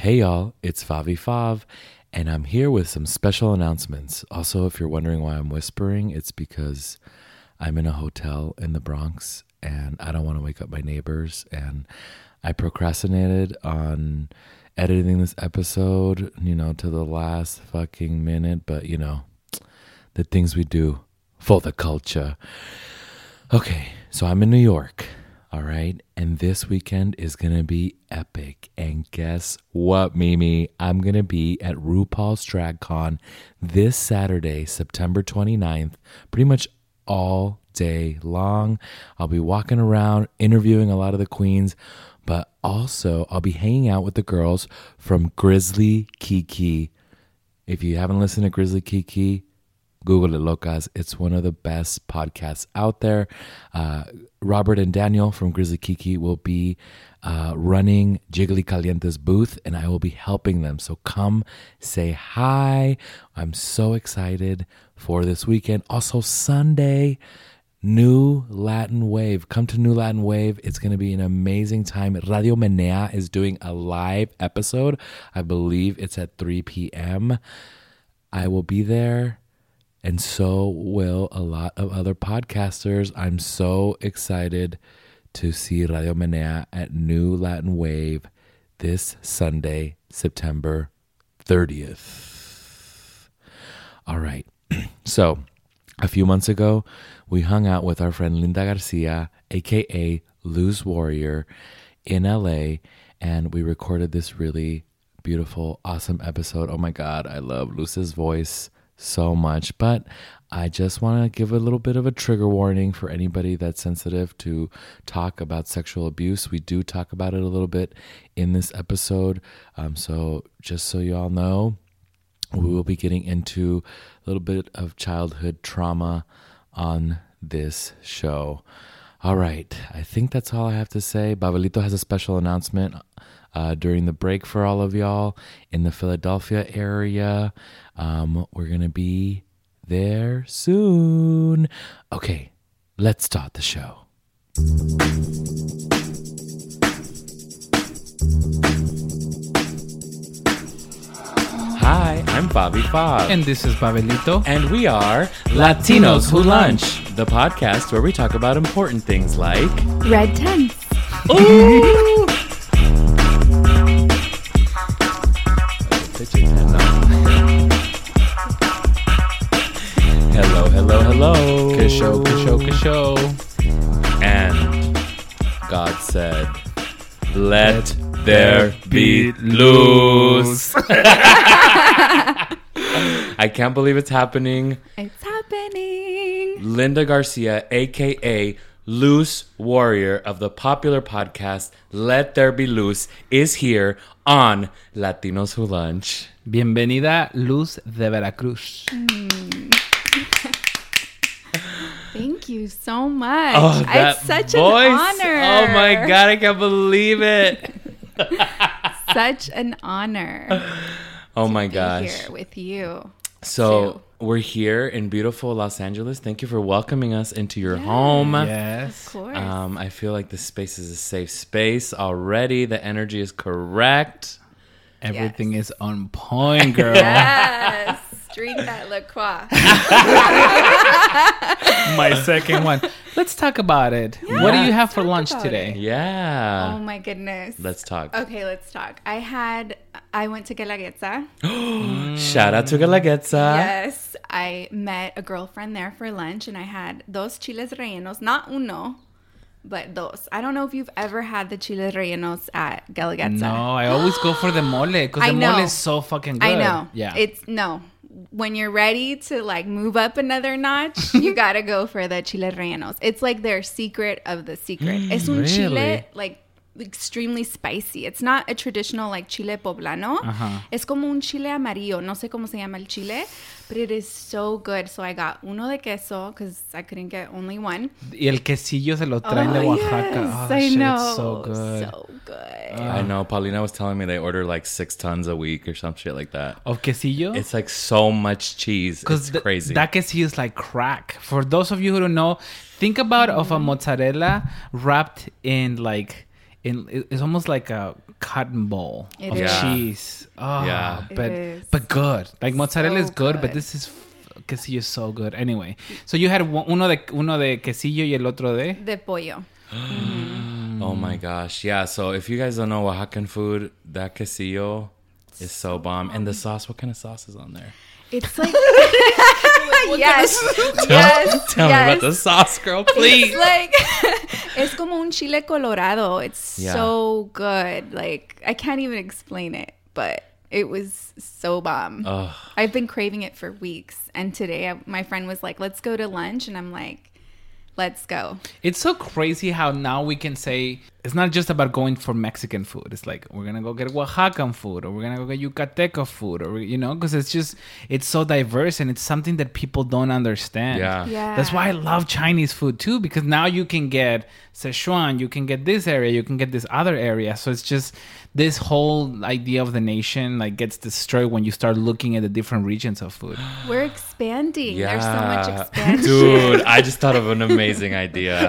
Hey y'all, it's Favi Fav, and I'm here with some special announcements. Also, if you're wondering why I'm whispering, it's because I'm in a hotel in the Bronx and I don't want to wake up my neighbors, and I procrastinated on editing this episode, to the last fucking minute, but the things we do for the culture. Okay, so I'm in New York. All right. And this weekend is going to be epic. And guess what, Mimi? I'm going to be at RuPaul's Drag Con this Saturday, September 29th, pretty much all day long. I'll be walking around, interviewing a lot of the queens, but also I'll be hanging out with the girls from Grizzly Kiki. If you haven't listened to Grizzly Kiki, Google it, locas. It's one of the best podcasts out there. Robert and Daniel from Grizzly Kiki will be running Jiggly Caliente's booth, and I will be helping them. So come say hi. I'm so excited for this weekend. Also, Sunday, New Latin Wave. Come to New Latin Wave. It's going to be an amazing time. Radio Menea is doing a live episode. I believe it's at 3 p.m. I will be there. And so will a lot of other podcasters. I'm so excited to see Radio Menea at New Latin Wave this Sunday, September 30th. All right. So a few months ago, we hung out with our friend Linda Garcia, a.k.a. Luz Warrior, in LA, and we recorded this really beautiful, awesome episode. Oh my God, I love Luz's voice so much, but I just want to give a little bit of a trigger warning for anybody that's sensitive to talk about sexual abuse. We do talk about it a little bit in this episode, so just so you all know, we will be getting into a little bit of childhood trauma on this show. All right, I think that's all I have to say. Babelito has a special announcement during the break for all of y'all in the Philadelphia area. We're going to be there soon. Okay, let's start the show. Hi, I'm Favi Fav. And this is Babelito. And we are Latinos Who Lunch, the podcast where we talk about important things like red tents. Ooh! Hello. Kasho. And God said, let there be loose. I can't believe it's happening. It's happening. Linda Garcia, a.k.a. Loose Warrior of the popular podcast Let There Be Loose, is here on Latinos Who Lunch. Bienvenida, Luz de Veracruz. Thank you so much. Oh, that it's such voice. an honor. Oh my God, I can't believe it. Such an honor. Oh my be gosh. Here with you. So we're here in beautiful Los Angeles. Thank you for welcoming us into your home. Yes. Of course. I feel like this space is a safe space already. The energy is correct. Everything is on point, girl. Yes. Drink that La Croix. My second one. Let's talk about it. Yeah, what do you have for talk lunch about today? Yeah. Oh my goodness. Let's talk. Okay, let's talk. I went to Guelaguetza. Shout out to Guelaguetza. Yes. I met a girlfriend there for lunch, and I had dos chiles rellenos. Not uno, but dos. I don't know if you've ever had the chiles rellenos at Guelaguetza. No, I always go for the mole because the mole is so fucking good. I know. Yeah. When you're ready to move up another notch, you gotta go for the chiles rellenos. It's like their secret of the secret. Es un chile extremely spicy. It's not a traditional chile poblano. Es como un chile amarillo. No sé cómo se llama el chile, but it is so good. So I got uno de queso because I couldn't get only one. Y el quesillo se lo traen de Oaxaca. Yes, Oh, I shit, know. it's so good. So good. I know. Paulina was telling me they order 6 tons a week or some shit like that. Of quesillo? It's so much cheese. It's crazy. That quesillo is like crack. For those of you who don't know, think about of a mozzarella wrapped in it's almost like a cotton ball of is. cheese. Oh, Yeah. but good. Like mozzarella is good, but good. this is quesillo is so good. Anyway, so you had uno de quesillo y el otro de De pollo. Oh my gosh. Yeah, so if you guys don't know Oaxacan food, that quesillo is so bomb. And the sauce, what kind of sauce is on there? It's like yes, yes. Tell me about the sauce, girl, please. It's like it's como un chile colorado. It's so good. Like I can't even explain it, but it was so bomb. I've been craving it for weeks, and today my friend was like, "Let's go to lunch," and I'm like, "Let's go." It's so crazy how now we can say it's not just about going for Mexican food. It's like we're gonna go get Oaxacan food, or we're gonna go get Yucateca food, or because it's so diverse and it's something that people don't understand. Yeah. That's why I love Chinese food too, because now you can get Sichuan, you can get this area, you can get this other area. So it's just this whole idea of the nation like gets destroyed when you start looking at the different regions of food. We're expanding. Yeah. There's so much expansion. Dude, I just thought of an amazing idea.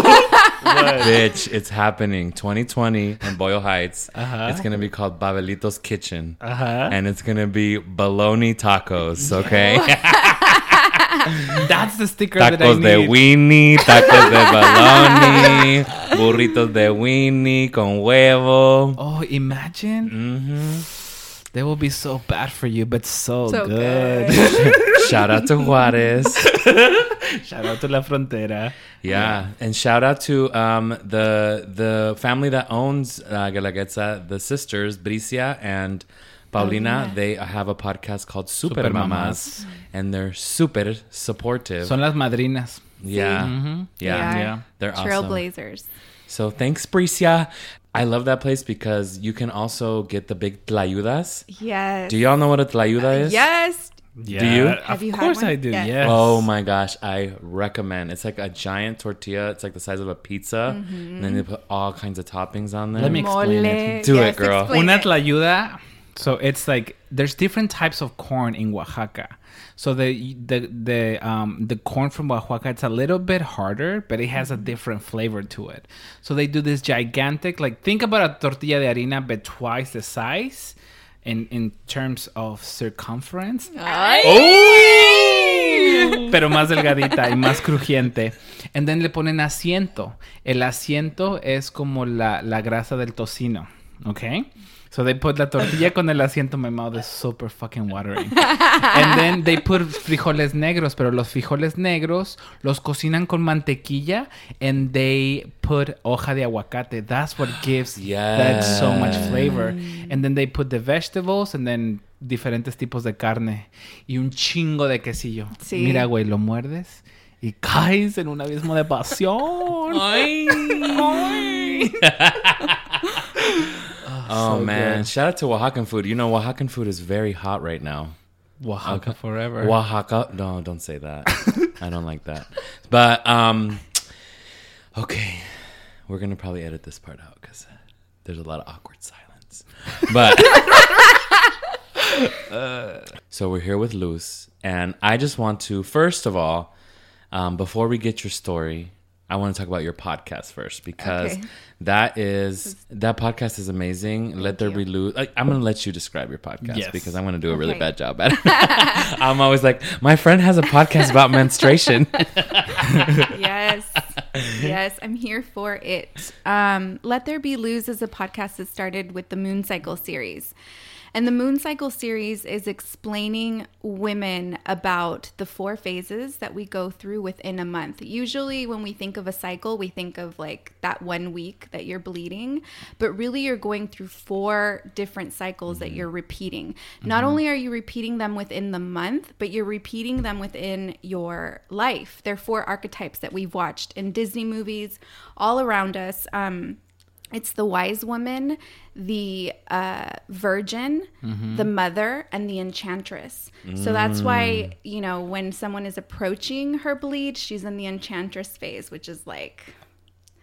Bitch, it's happening 2020 in Boyle Heights. It's going to be called Babelito's Kitchen. And it's going to be bologna tacos, okay? That's the sticker that I Tacos need. de weenie, tacos de bologna, burritos de weenie con huevo. Oh, imagine. Mm-hmm. They will be so bad for you, but so So good. Shout out to Juarez. Shout out to La Frontera. Yeah, and shout out to the family that owns Guelaguetza, the sisters, Bricia and Paulina. They have a podcast called Super Mamas, and they're super supportive. Son las madrinas. Yeah. Mm-hmm. Yeah. Yeah. They're awesome. Trailblazers. So thanks, Bricia. I love that place because you can also get the big tlayudas. Yes. Do y'all know what a tlayuda is? Yes. Yeah. Do you? Have you Of had course one? I do. Yes. Yes. Oh my gosh, I recommend. It's like a giant tortilla. It's like the size of a pizza. And then they put all kinds of toppings on there. Let me explain it. Do it, girl. explain Una it. tlayuda. So it's like there's different types of corn in Oaxaca. So the corn from Oaxaca, it's a little bit harder, but it has a different flavor to it. So they do this gigantic, like think about a tortilla de harina, but twice the size in terms of circumference. Pero más delgadita y más crujiente. And then le ponen asiento. El asiento es como la grasa del tocino. Okay? So they put la tortilla con el asiento. My mouth is super fucking watering. And then they put frijoles negros. Pero los frijoles negros los cocinan con mantequilla. And they put hoja de aguacate. That's what gives that so much flavor. And then they put the vegetables. And then diferentes tipos de carne. Y un chingo de quesillo. Sí. Mira, güey, lo muerdes. Y caes en un abismo de pasión. Ay. Oh, so man. good. Shout out to Oaxacan food. You know, Oaxacan food is very hot right now. Oaxaca forever. Oaxaca. No, don't say that. I don't like that. But, okay. We're going to probably edit this part out because there's a lot of awkward silence. But, so we're here with Luz. And I just want to, first of all, before we get your story, I want to talk about your podcast first because that podcast is amazing. Let There Be Luz. I'm going to let you describe your podcast because I'm going to do a really bad job at it. I'm always like, my friend has a podcast about menstruation. Yes, I'm here for it. Let There Be Luz is a podcast that started with the Moon Cycle series. And the Moon Cycle series is explaining women about the 4 phases that we go through within a month. Usually when we think of a cycle, we think of like that 1 week that you're bleeding, but really you're going through 4 different cycles that you're repeating. Not only are you repeating them within the month, but you're repeating them within your life. They're 4 archetypes that we've watched in Disney movies all around us. It's the wise woman, the virgin, the mother, and the enchantress. So that's why, when someone is approaching her bleed, she's in the enchantress phase, which is like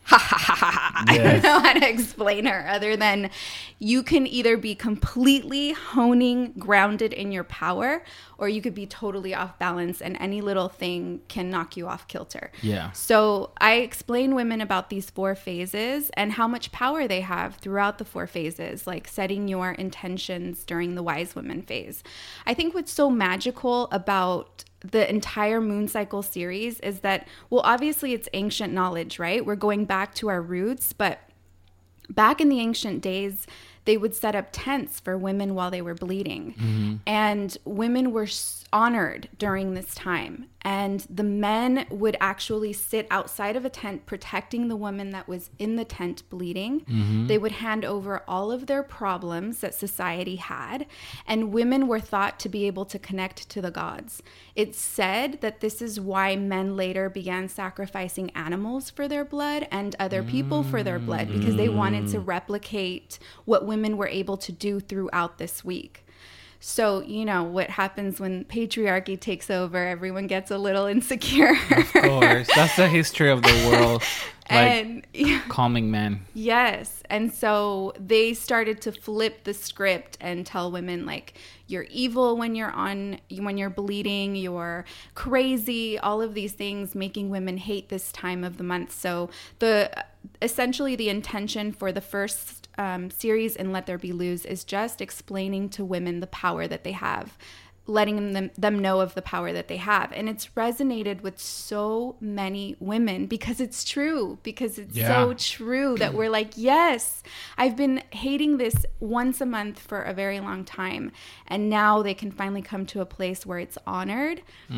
I don't know how to explain her other than you can either be completely honing, grounded in your power, or you could be totally off balance and any little thing can knock you off kilter. Yeah. So I explain women about these 4 phases and how much power they have throughout the 4 phases, like setting your intentions during the wise women phase. I think what's so magical about the entire moon cycle series is that, well, obviously it's ancient knowledge, right? We're going back to our roots, but back in the ancient days, they would set up tents for women while they were bleeding. Mm-hmm. And women were honored during this time. And the men would actually sit outside of a tent protecting the woman that was in the tent bleeding. Mm-hmm. They would hand over all of their problems that society had. And women were thought to be able to connect to the gods. It's said that this is why men later began sacrificing animals for their blood and other people for their blood, because they wanted to replicate what women were able to do throughout this week. So, you know, what happens when patriarchy takes over, everyone gets a little insecure. Of course. That's the history of the world. And calming men. Yes. And so they started to flip the script and tell women, like, you're evil when you're bleeding, you're crazy, all of these things, making women hate this time of the month. So essentially the intention for the first series in Let There Be Luz is just explaining to women the power that they have, letting them know of the power that they have. And it's resonated with so many women because it's true, so true that we're like, yes, I've been hating this once a month for a very long time. And now they can finally come to a place where it's honored.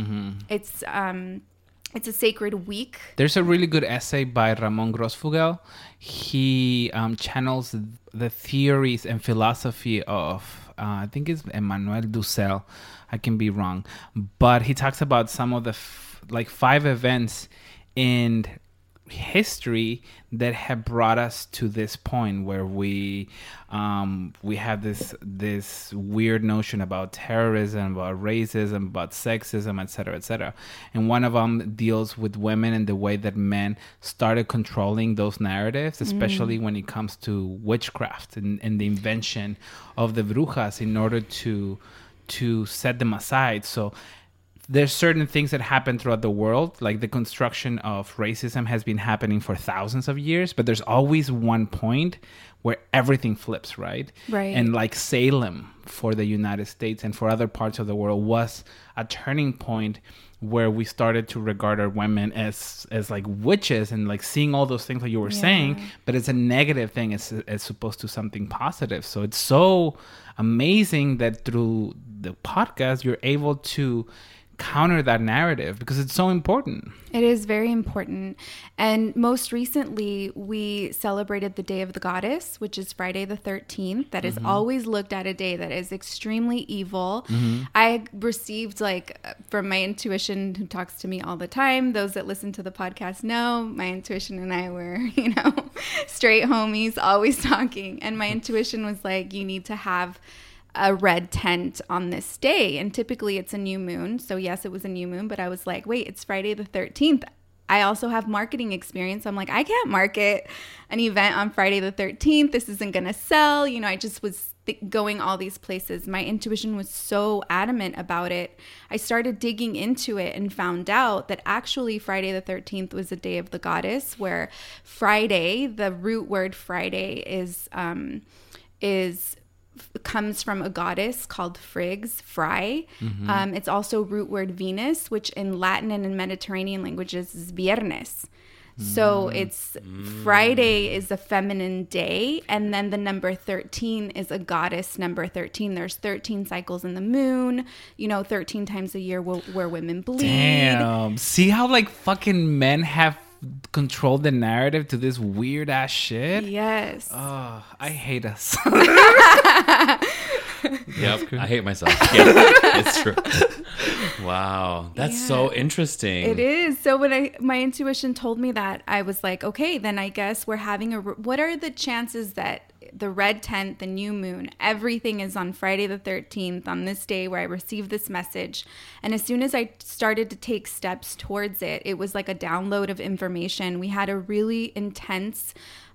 Mm-hmm. It's a sacred week. There's a really good essay by Ramon Grosfugel. He channels the theories and philosophy of, I think it's Emmanuel Dussel. I can be wrong. But he talks about some of the 5 events in history that have brought us to this point where we have this weird notion about terrorism, about racism, about sexism, etc., etc. And one of them deals with women and the way that men started controlling those narratives, especially when it comes to witchcraft and the invention of the brujas in order to set them aside. So there's certain things that happen throughout the world, like the construction of racism has been happening for thousands of years, but there's always one point where everything flips, right? Right. And like Salem for the United States and for other parts of the world was a turning point where we started to regard our women as like witches and like seeing all those things that you were saying, but it's a negative thing as opposed to something positive. So it's so amazing that through the podcast, you're able to counter that narrative because it's so important. It is very important. And most recently, we celebrated the Day of the Goddess, which is Friday the 13th. That is always looked at a day that is extremely evil. I received, from my intuition, who talks to me all the time, those that listen to the podcast know, my intuition and I were, straight homies, always talking. And my intuition was like, you need to have a red tent on this day, and typically it's a new moon. So yes, it was a new moon, but I was like, wait, it's Friday the 13th. I also have marketing experience. I'm like, I can't market an event on Friday the 13th. This isn't gonna sell. I just was going all these places. My intuition was so adamant about it. I started digging into it and found out that actually Friday the 13th was the Day of the Goddess, where Friday, the root word Friday comes from a goddess called Friggs, Fry. It's also root word Venus, which in Latin and in Mediterranean languages is Viernes. So it's Friday is a feminine day, and then the number 13 is a goddess number 13. There's 13 cycles in the moon, 13 times a year where women bleed. Damn. See how fucking men have controlled the narrative to this weird ass shit? Yes. Oh, I hate us. Yep, I hate myself. Yeah, it's true. Wow, that's so interesting. It is. So when my intuition told me that, I was like, okay, then I guess we're having what are the chances that the red tent, the new moon, everything is on Friday the 13th, on this day where I received this message. And as soon as I started to take steps towards it, it was like a download of information. We had a really intense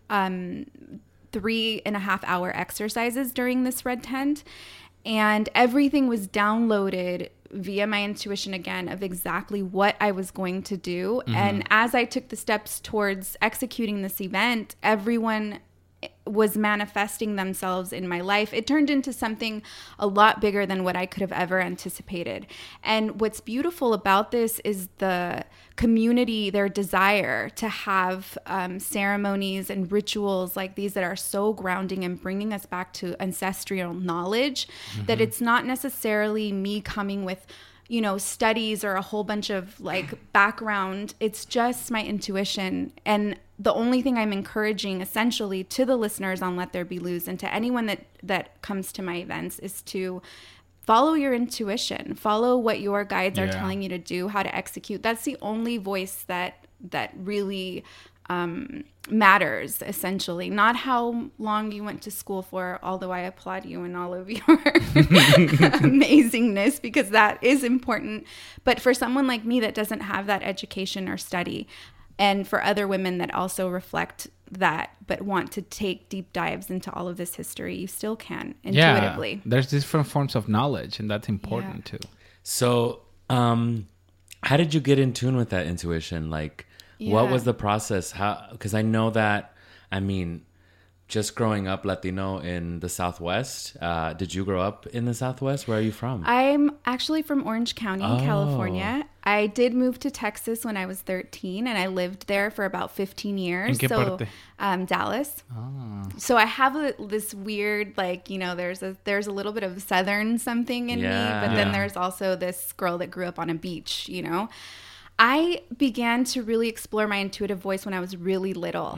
3.5-hour exercises during this red tent. And everything was downloaded via my intuition again of exactly what I was going to do. And as I took the steps towards executing this event, everyone was manifesting themselves in my life. It turned into something a lot bigger than what I could have ever anticipated. And what's beautiful about this is the community, their desire to have ceremonies and rituals like these that are so grounding and bringing us back to ancestral knowledge, that it's not necessarily me coming with, you know, studies or a whole bunch of like background. It's just my intuition. And the only thing I'm encouraging essentially to the listeners on Let There Be Luz and to anyone that comes to my events is to follow your intuition, follow what your guides are telling you to do, how to execute. That's the only voice that really matters, essentially. Not how long you went to school for, although I applaud you in all of your amazingness, because that is important. But for someone like me that doesn't have that education or study, and for other women that also reflect that but want to take deep dives into all of this history, you still can intuitively. Yeah, there's different forms of knowledge, and that's important too. So, how did you get in tune with that intuition? Like, what was the process? How? Because I know that, I mean, just growing up Latino in the Southwest, did you grow up in the Southwest? Where are you from? I'm actually from Orange County, California. I did move to Texas when I was 13, and I lived there for about 15 years. ¿En qué parte? Dallas. So I have this weird, like, you know, there's a little bit of Southern something in me, but then there's also this girl that grew up on a beach, you know. I began to really explore my intuitive voice when I was really little.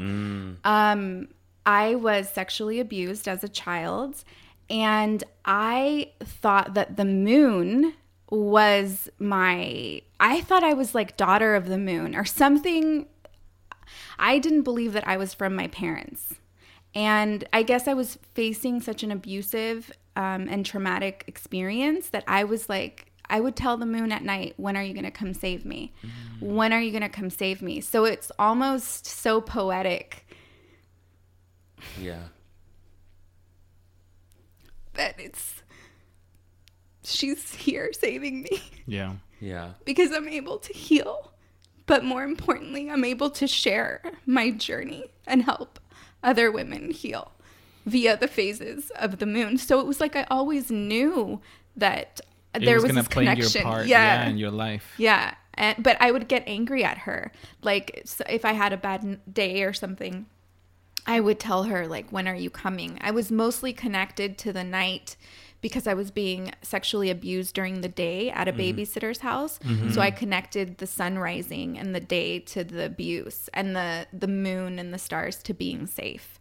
I was sexually abused as a child, and I thought that the moon was I thought I was like daughter of the moon or something. I didn't believe that I was from my parents. And I guess I was facing such an abusive and traumatic experience that I was like, I would tell the moon at night, when are you going to come save me? When are you going to come save me? So it's almost so poetic. Yeah. That she's here saving me. Yeah. Yeah. Because I'm able to heal. But more importantly, I'm able to share my journey and help other women heal via the phases of the moon. So it was like I always knew that there was this connection. Your part, in your life. Yeah. But I would get angry at her. Like, so if I had a bad day or something, I would tell her, like, when are you coming? I was mostly connected to the night because I was being sexually abused during the day at a babysitter's house. So I connected the sun rising and the day to the abuse, and the moon and the stars to being safe.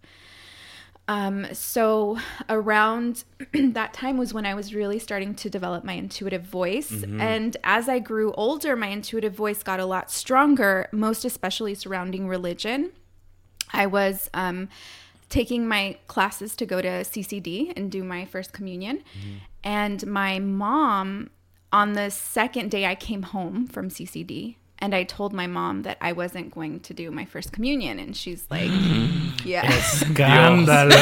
So around that time was when I was really starting to develop my intuitive voice. And as I grew older, my intuitive voice got a lot stronger, most especially surrounding religion. I was taking my classes to go to CCD and do my first communion. And my mom, on the second day I came home from CCD, and I told my mom that I wasn't going to do my first communion. And she's like, yeah. Escándalo.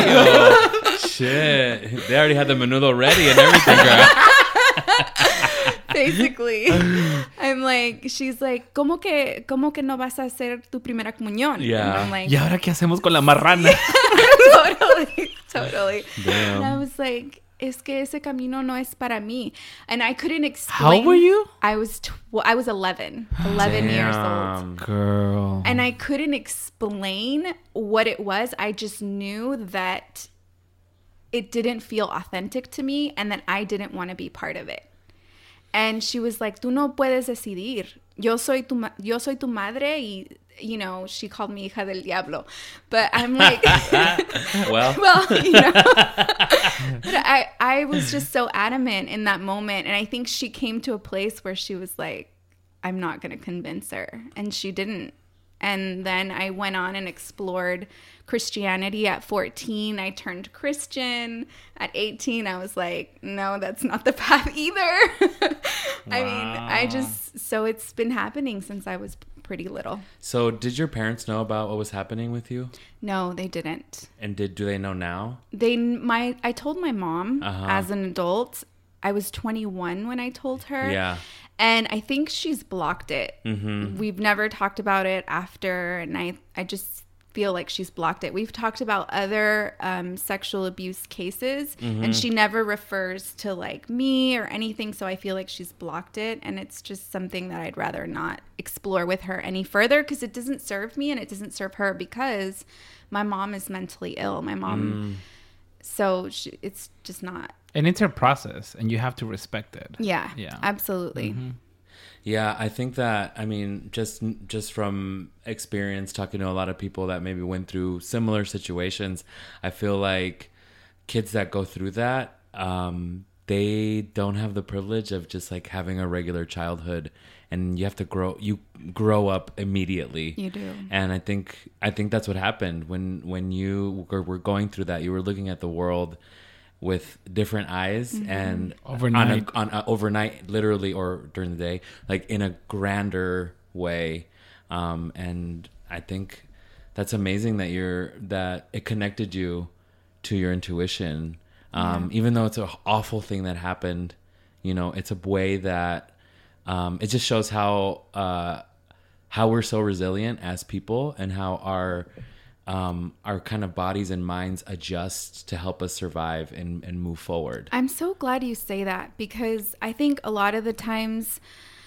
Shit. They already had the menudo ready and everything, girl. Basically. I'm like, she's like, ¿Cómo que no vas a hacer tu primera comunión? Yeah. And I'm like, ¿Y ahora qué hacemos con la marrana? Totally. Damn. And I was like, es que ese camino no es para mí. And I couldn't explain. How old were you? I was 11 years old. Girl. And I couldn't explain what it was. I just knew that it didn't feel authentic to me and that I didn't want to be part of it. And she was like, tú no puedes decidir. Yo soy tu madre y, you know, she called me hija del diablo. But I'm like, well, you know. But I was just so adamant in that moment. And I think she came to a place where she was like, I'm not going to convince her. And she didn't. And then I went on and explored Christianity at 14. I turned Christian. At 18, I was like, no, that's not the path either. I mean, so it's been happening since I was pretty little. So did your parents know about what was happening with you? No, they didn't. And do they know now? I told my mom as an adult. I was 21 when I told her. Yeah. And I think she's blocked it. Mm-hmm. We've never talked about it after. And I just feel like she's blocked it. We've talked about other sexual abuse cases. And she never refers to like me or anything. So I feel like she's blocked it. And it's just something that I'd rather not explore with her any further. Because it doesn't serve me and it doesn't serve her. Because my mom is mentally ill. My mom... So it's just not... And it's her process, and you have to respect it. Yeah, absolutely. Mm-hmm. Yeah, I think that, I mean, just from experience talking to a lot of people that maybe went through similar situations, I feel like kids that go through that, they don't have the privilege of just like having a regular childhood, and you have to grow up immediately. You do. And I think that's what happened when you were going through that. You were looking at the world with different eyes and overnight, literally, or during the day, like in a grander way. And I think that's amazing that it connected you to your intuition. Even though it's an awful thing that happened, it's a way that it just shows how we're so resilient as people, and how our kind of bodies and minds adjust to help us survive and move forward. I'm so glad you say that, because I think a lot of the times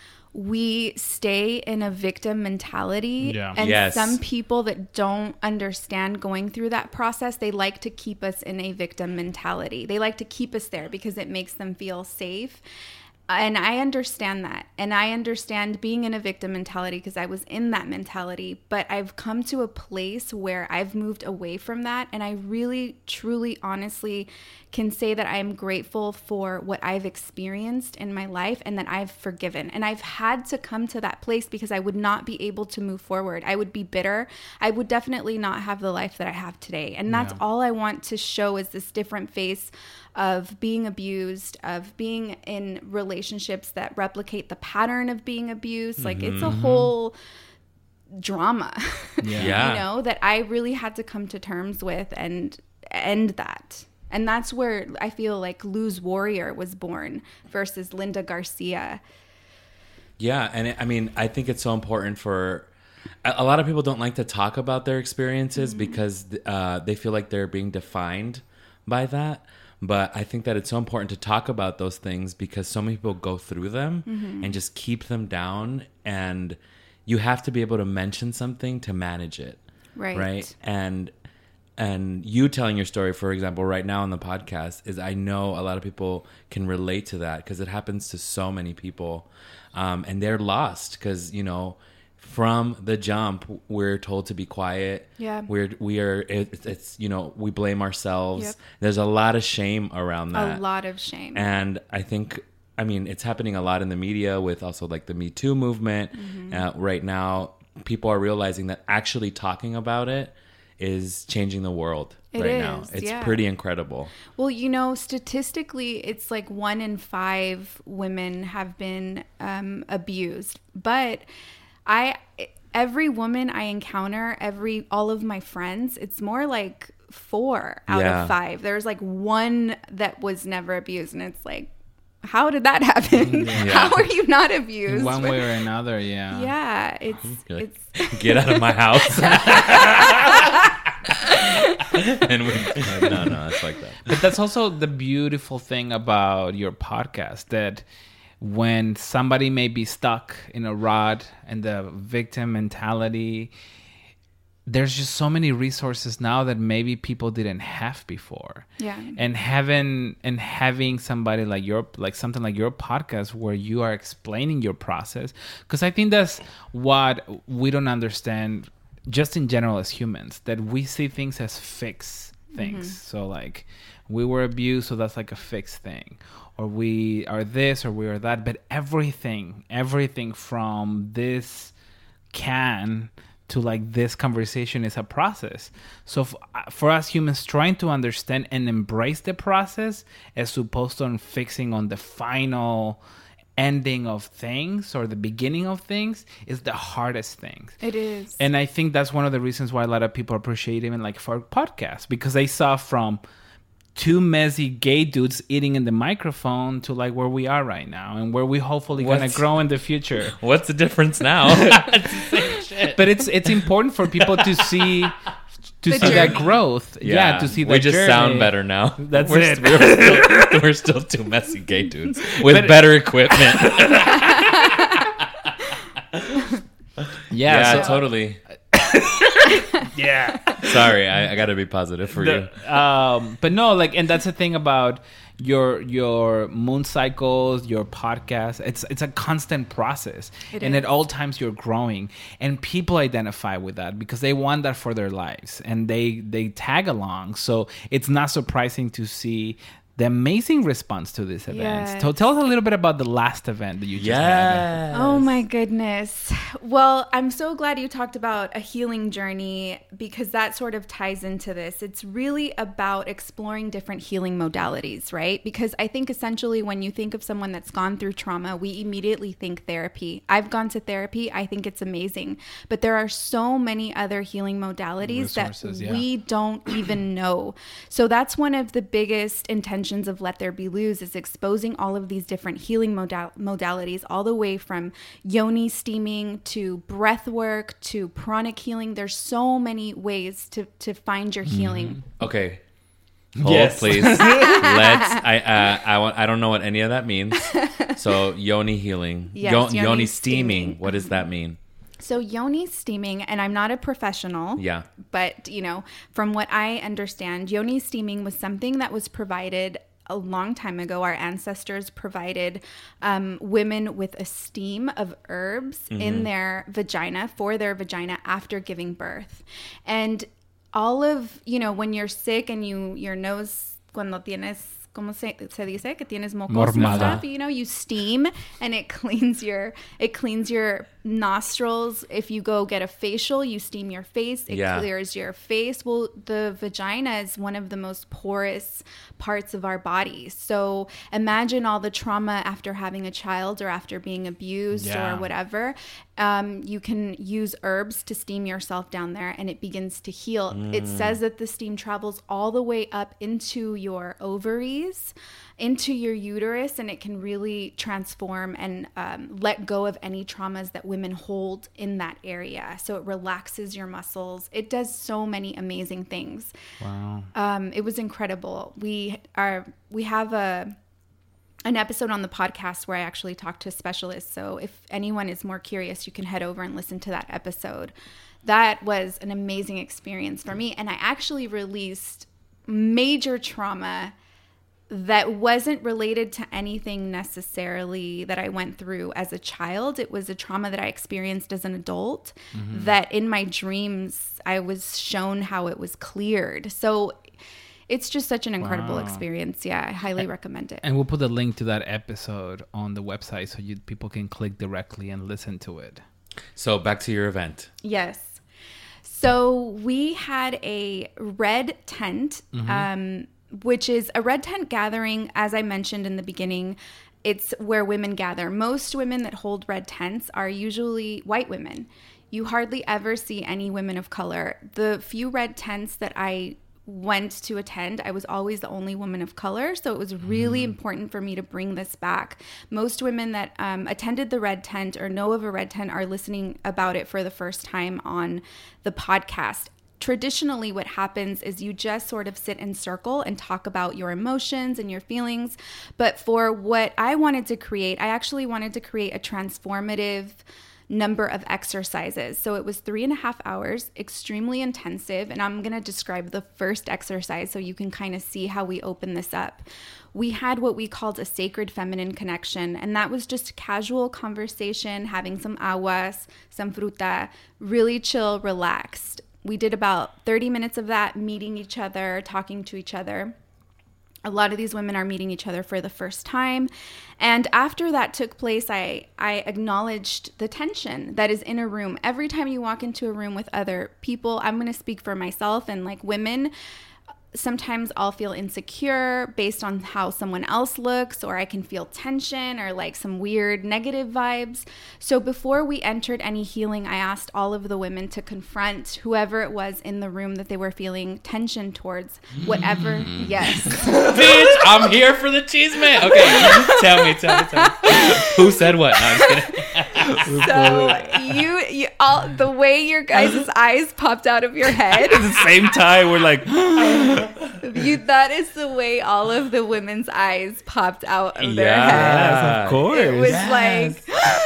we stay in a victim mentality. Yeah. And some people that don't understand going through that process, they like to keep us in a victim mentality. They like to keep us there because it makes them feel safe. And I understand that. And I understand being in a victim mentality because I was in that mentality. But I've come to a place where I've moved away from that. And I really, truly, honestly can say that I'm grateful for what I've experienced in my life and that I've forgiven. And I've had to come to that place because I would not be able to move forward. I would be bitter. I would definitely not have the life that I have today. And that's all I want to show is this different face of being abused, of being in relationships that replicate the pattern of being abused. Like it's a whole drama, that I really had to come to terms with and end that. And that's where I feel like Luz Warrior was born versus Linda Garcia. Yeah. And I think it's so important for a lot of people don't like to talk about their experiences because they feel like they're being defined by that. But I think that it's so important to talk about those things because so many people go through them and just keep them down. And you have to be able to mention something to manage it. Right. And you telling your story, for example, right now on the podcast, is I know a lot of people can relate to that because it happens to so many people. And they're lost because, from the jump, we're told to be quiet. Yeah. We blame ourselves. Yep. There's a lot of shame around that. A lot of shame. And I think, it's happening a lot in the media with also like the Me Too movement. Right now, people are realizing that actually talking about it is changing the world now. It's pretty incredible. Well, statistically, it's like 1 in 5 women have been abused. But every woman I encounter, all of my friends, it's more like 4 out of 5. There's like 1 that was never abused, and it's like, how did that happen? How are you not abused? In one way or another, yeah. Yeah, it's get out of my house. No, it's like that. But that's also the beautiful thing about your podcast, that when somebody may be stuck in a rut and the victim mentality, there's just so many resources now that maybe people didn't have before. Yeah. And having somebody like something like your podcast where you are explaining your process, because I think that's what we don't understand just in general as humans, that we see things as fixed things. So like we were abused, so that's like a fixed thing. Or we are this or we are that. But everything from this can to like this conversation is a process. So for us humans, trying to understand and embrace the process as opposed to fixing on the final ending of things or the beginning of things is the hardest thing. It is. And I think that's one of the reasons why a lot of people appreciate even like for podcasts, because they saw from two messy gay dudes eating in the microphone to like where we are right now and where we hopefully gonna grow in the future. What's the difference now? It's the same shit. But it's important for people to see that growth. Yeah, to see that we just journey. sound better now. That's we're it. We're still two messy gay dudes with better equipment. Yeah, totally. Yeah. Sorry, I got to be positive for you. But no, like, and that's the thing about your moon cycles, your podcast. It's a constant process, and at all times you're growing, and people identify with that because they want that for their lives, and they tag along. So it's not surprising to see the amazing response to this event. Yes. So tell us a little bit about the last event that you just had. Oh my goodness. Well, I'm so glad you talked about a healing journey because that sort of ties into this. It's really about exploring different healing modalities, right? Because I think essentially when you think of someone that's gone through trauma, we immediately think therapy. I've gone to therapy. I think it's amazing. But there are so many other healing modalities that we don't even know. So that's one of the biggest intentions of Let There Be Lose is exposing all of these different healing modalities, all the way from yoni steaming to breath work to pranic healing. There's so many ways to find your healing. Okay. Hold, please. Let's. I don't know what any of that means. So yoni healing, Yes, yoni steaming. What does that mean? So yoni steaming, and I'm not a professional, but from what I understand, yoni steaming was something that was provided a long time ago. Our ancestors provided women with a steam of herbs in their vagina, for their vagina after giving birth. And all of, when you're sick and your nose, cuando tienes, ¿cómo se dice? Que tienes mocos and stuff, you steam and it cleans your nostrils. If you go get a facial, you steam your face. It clears your face. Well, the vagina is one of the most porous parts of our body. So imagine all the trauma after having a child or after being abused or whatever. You can use herbs to steam yourself down there and it begins to heal. It says that the steam travels all the way up into your ovaries, into your uterus, and it can really transform and let go of any traumas that women hold in that area. So it relaxes your muscles. It does so many amazing things. Wow. It was incredible. We have an episode on the podcast where I actually talked to a specialist. So if anyone is more curious, you can head over and listen to that episode. That was an amazing experience for me. And I actually released major trauma that wasn't related to anything necessarily that I went through as a child. It was a trauma that I experienced as an adult that in my dreams, I was shown how it was cleared. So it's just such an incredible experience. Yeah, I highly recommend it. And we'll put the link to that episode on the website so people can click directly and listen to it. So back to your event. Yes. So we had a red tent, which is a red tent gathering, as I mentioned in the beginning. It's where women gather. Most women that hold red tents are usually white women. You hardly ever see any women of color. The few red tents that I went to attend, I was always the only woman of color. So it was really important for me to bring this back. Most women that attended the red tent or know of a red tent are listening about it for the first time on the podcast. Traditionally, what happens is you just sort of sit in circle and talk about your emotions and your feelings. But for what I wanted to create, I actually wanted to create a transformative number of exercises. So it was 3.5 hours, extremely intensive. And I'm going to describe the first exercise so you can kind of see how we open this up. We had what we called a sacred feminine connection. And that was just casual conversation, having some aguas, some fruta, really chill, relaxed. We did about 30 minutes of that, meeting each other, talking to each other. A lot of these women are meeting each other for the first time. And after that took place, I acknowledged the tension that is in a room. Every time you walk into a room with other people, I'm going to speak for myself and like women, sometimes I'll feel insecure based on how someone else looks, or I can feel tension or like some weird negative vibes. So before we entered any healing, I asked all of the women to confront whoever it was in the room that they were feeling tension towards, whatever. Yes. Bitch, I'm here for the cheese man. Okay, tell me. Who said what? No, I'm just kidding. So you all, the way your guys' eyes popped out of your head. At the same time, we're like, that is the way all of the women's eyes popped out of their heads. yes, of course. It was like,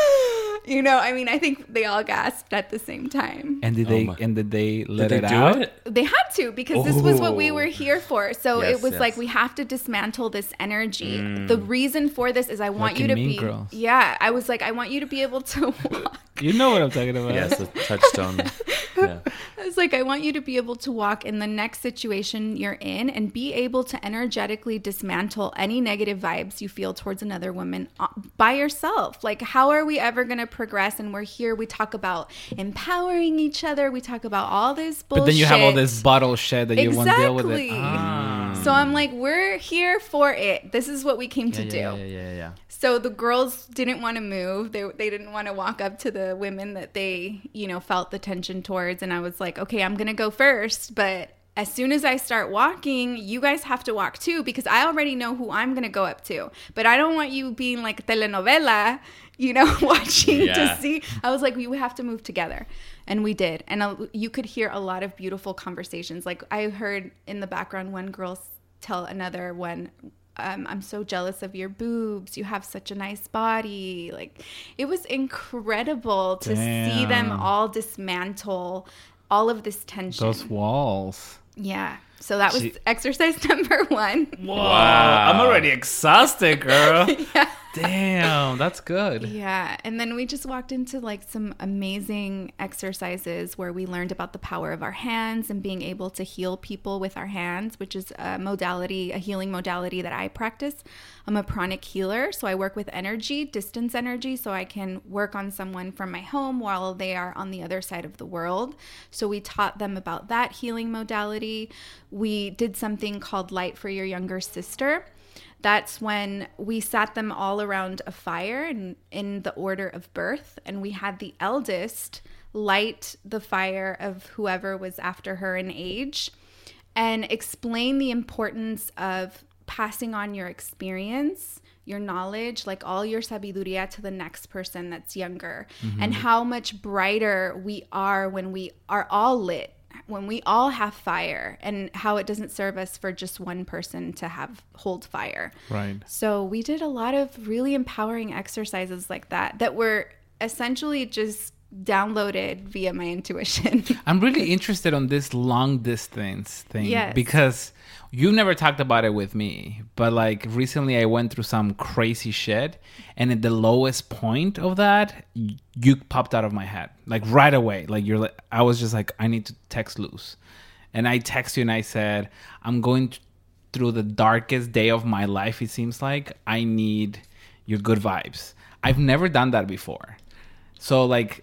you know, I mean, I think they all gasped at the same time. And did they let Did it they out? do it? They had to, because this was what we were here for. So Yes, it was yes. like, we have to dismantle this energy. The reason for this is I want Like you in to Mean be, Girls. yeah, I was like, I want you to be able to walk. You know what I'm talking about. Yes, the touchstone. Yeah. I was like, I want you to be able to walk in the next situation you're in and be able to energetically dismantle any negative vibes you feel towards another woman by yourself. Like, how are we ever going to progress? And we're here, we talk about empowering each other. We talk about all this bullshit. But then you have all this bottle shit that you won't deal with it. Exactly. So I'm like, we're here for it. This is what we came to do. Yeah. So the girls didn't want to move. They didn't want to walk up to the women that they, you know, felt the tension towards. And I was like, okay, I'm going to go first. But as soon as I start walking, you guys have to walk too, because I already know who I'm going to go up to. But I don't want you being like telenovela, you know, watching to see. I was like, we have to move together. And we did. And you could hear a lot of beautiful conversations. Like, I heard in the background one girl tell another one, I'm so jealous of your boobs. You have such a nice body. Like, it was incredible to see them all dismantle all of this tension. Those walls. Yeah. So that was exercise number 1. Wow. I'm already exhausted, girl. Yeah. Damn, that's good. Yeah. And then we just walked into like some amazing exercises where we learned about the power of our hands and being able to heal people with our hands, which is a healing modality that I practice. I'm a pranic healer. So I work with energy, distance energy, so I can work on someone from my home while they are on the other side of the world. So we taught them about that healing modality. We did something called Light for Your Younger Sister. That's when we sat them all around a fire in the order of birth, and we had the eldest light the fire of whoever was after her in age and explain the importance of passing on your experience, your knowledge, like all your sabiduría to the next person that's younger, and how much brighter we are when we are all lit, when we all have fire, and how it doesn't serve us for just one person to hold fire. Right. So we did a lot of really empowering exercises like that were essentially just downloaded via my intuition. I'm really interested on this long distance thing. Yes. Because you never talked about it with me, but like recently I went through some crazy shit, and at the lowest point of that, you popped out of my head like right away. Like I was just like, I need to text Luz, and I text you and I said, I'm going through the darkest day of my life. It seems like I need your good vibes. I've never done that before, so like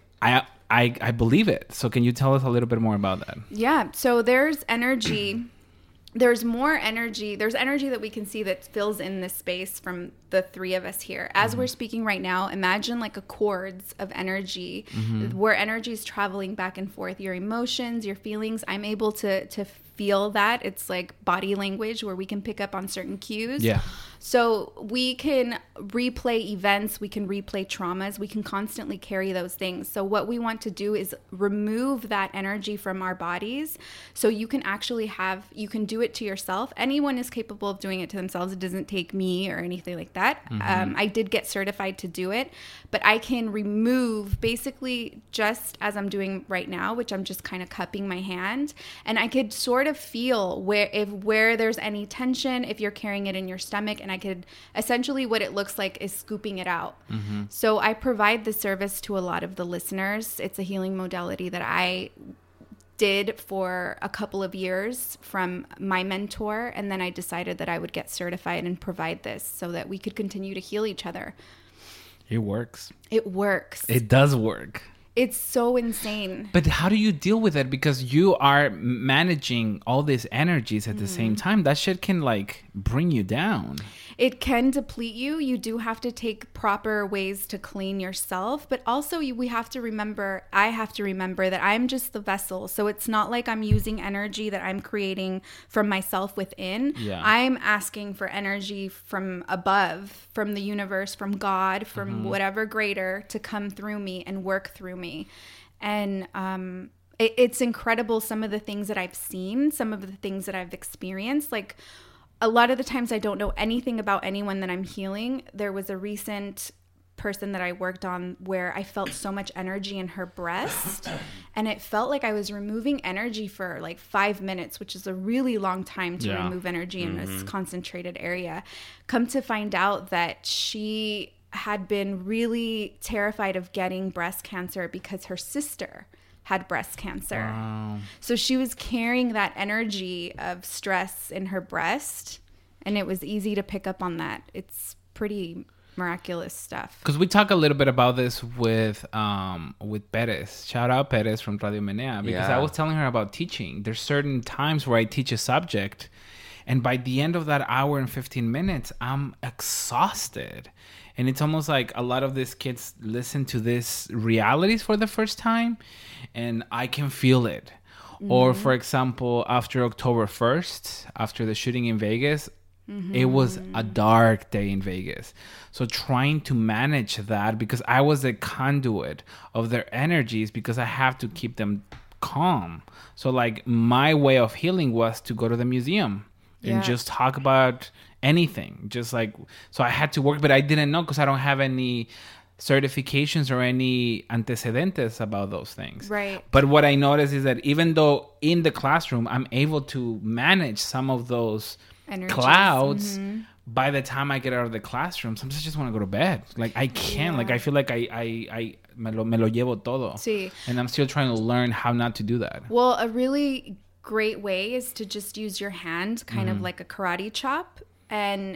I believe it. So can you tell us a little bit more about that? Yeah. So there's energy. There's more energy. There's energy that we can see that fills in this space from the three of us here. As we're speaking right now, imagine like a chords of energy where energy is traveling back and forth. Your emotions, your feelings. I'm able to feel that. It's like body language where we can pick up on certain cues. Yeah. So we can replay events, we can replay traumas, we can constantly carry those things. So what we want to do is remove that energy from our bodies so you can actually you can do it to yourself. Anyone is capable of doing it to themselves. It doesn't take me or anything like that. I did get certified to do it, but I can remove basically just as I'm doing right now, which I'm just kind of cupping my hand, and I could sort of feel where there's any tension, if you're carrying it in your stomach, and I could essentially what it looks like is scooping it out. So I provide the service to a lot of the listeners. It's a healing modality that I did for a couple of years from my mentor. And then I decided that I would get certified and provide this so that we could continue to heal each other. It works. It works. It does work. It's so insane. But how do you deal with it? Because you are managing all these energies at the same time. That shit can like bring you down. It can deplete you. You do have to take proper ways to clean yourself. But also we have to remember, I have to remember that I'm just the vessel. So it's not like I'm using energy that I'm creating from myself within. Yeah. I'm asking for energy from above, from the universe, from God, from whatever greater to come through me and work through me. And it's incredible, some of the things that I've seen, some of the things that I've experienced. Like, a lot of the times I don't know anything about anyone that I'm healing. There was a recent person that I worked on where I felt so much energy in her breast, and it felt like I was removing energy for like 5 minutes, which is a really long time to remove energy in this concentrated area. Come to find out that she had been really terrified of getting breast cancer because her sister had breast cancer. Wow. So she was carrying that energy of stress in her breast, and it was easy to pick up on that. It's miraculous stuff. Because we talk a little bit about this with Perez. Shout out Perez from Radio Menea. Because I was telling her about teaching. There's certain times where I teach a subject, and by the end of that hour and 15 minutes, I'm exhausted. And it's almost like a lot of these kids listen to these realities for the first time, and I can feel it. Or, for example, after October 1st, after the shooting in Vegas, it was a dark day in Vegas. So trying to manage that, because I was a conduit of their energies, because I have to keep them calm. So, like, my way of healing was to go to the museum and just talk about anything. Just like, so I had to work, but I didn't know because I don't have any certifications or any antecedentes about those things. Right. But what I noticed is that even though in the classroom I'm able to manage some of those Energies. clouds, by the time I get out of the classroom, sometimes I just want to go to bed. Like, I can't. Like, I feel like I me lo llevo todo. Sí. And I'm still trying to learn how not to do that. Well, a really great way is to just use your hand, kind of like a karate chop, and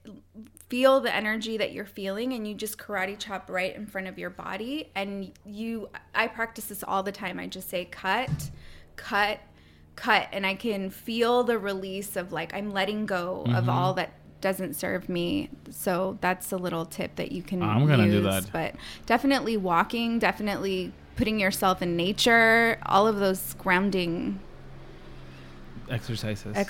feel the energy that you're feeling, and you just karate chop right in front of your body. And I practice this all the time. I just say cut, cut, cut, and I can feel the release of, like, I'm letting go of all that doesn't serve me. So that's a little tip that you can I'm gonna use. do that. But definitely walking, definitely putting yourself in nature, all of those grounding Exercises.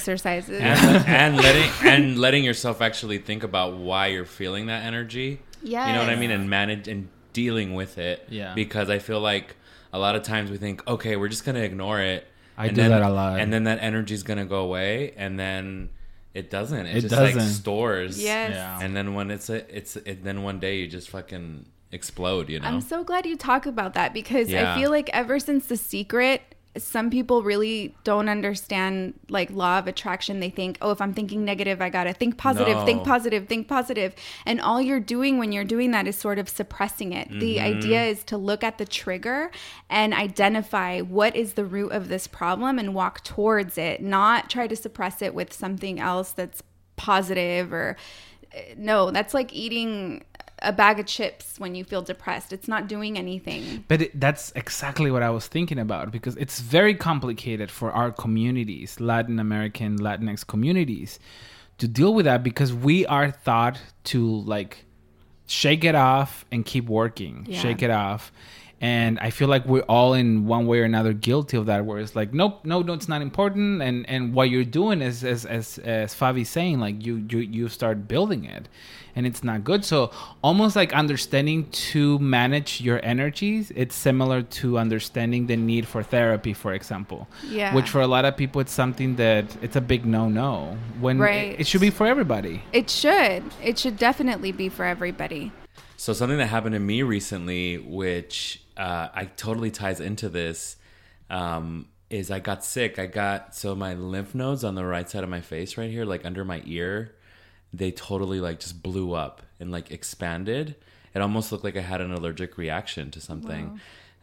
and letting yourself actually think about why you're feeling that energy. Yes. You know what I mean? And manage and dealing with it. Yeah. Because I feel like a lot of times we think, okay, we're just gonna ignore it. I do that a lot. And then that energy's gonna go away, and then it doesn't. It just doesn't. like stores. Yes. Yeah. And then when then one day you just fucking explode, you know? I'm so glad you talk about that, because Yeah. I feel like ever since The Secret, some people really don't understand, like, law of attraction. They think, oh, if I'm thinking negative, I gotta think positive, No. think positive, think positive. And all you're doing when you're doing that is sort of suppressing it. The idea is to look at the trigger and identify what is the root of this problem and walk towards it, not try to suppress it with something else that's positive. Or no, that's like eating a bag of chips when you feel depressed. It's not doing anything. But that's exactly what I was thinking about, because it's very complicated for our communities, Latin American, Latinx communities, to deal with that, because we are taught to, like, shake it off and keep working. Yeah. Shake it off. And I feel like we're all in one way or another guilty of that, where it's like, nope, no, it's not important. And what you're doing is, as Fabi's saying, like, you start building it, and it's not good. So almost like understanding to manage your energies, it's similar to understanding the need for therapy, for example. Yeah. Which for a lot of people, it's something that it's a big no-no, when Right. it should be for everybody. It should definitely be for everybody. So something that happened to me recently, which I totally ties into this, is I got sick. So my lymph nodes on the right side of my face right here, like under my ear, they totally like just blew up and like expanded. It almost looked like I had an allergic reaction to something. Wow.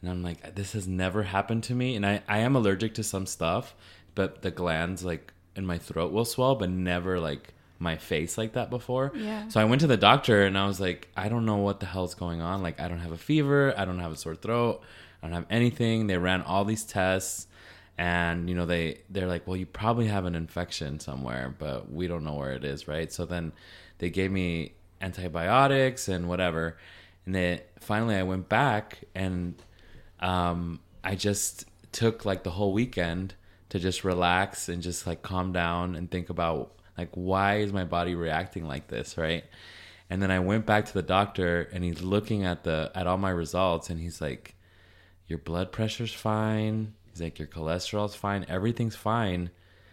And I'm like, this has never happened to me. And I am allergic to some stuff, but the glands like in my throat will swell, but never like my face like that before. Yeah. So I went to the doctor and I was like, I don't know what the hell's going on. Like, I don't have a fever. I don't have a sore throat. I don't have anything. They ran all these tests and, you know, they're like, well, you probably have an infection somewhere, but we don't know where it is. Right. So then they gave me antibiotics and whatever. And then finally I went back and I just took like the whole weekend to just relax and just like calm down and think about like, why is my body reacting like this, right? And then I went back to the doctor and he's looking at all my results and he's like, your blood pressure's fine. He's like, your cholesterol's fine. Everything's fine.